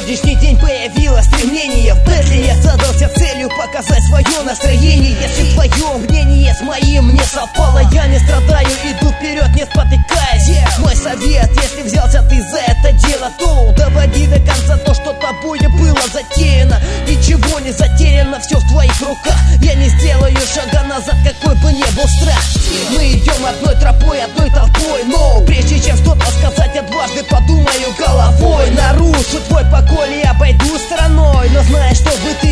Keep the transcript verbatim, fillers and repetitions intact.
сегодняшний день появилось стремление. В Бетли я задался целью показать свое настроение. Если твое мнение с моим не совпало, я не страдаю, иду вперед, не спотыкаясь. Мой совет, если взялся ты за это дело, то доводи до конца то, что тобою было затеяно. Ничего не затеряно, все в твоих руках. Я не сделаю шага назад, какой бы ни был страх. Мы идем одной тропой, одной толпой, но прежде чем что-то сказать, я дважды подумаю головой. Нарушу твой покой, я обойду стороной, но знаешь, что бы ты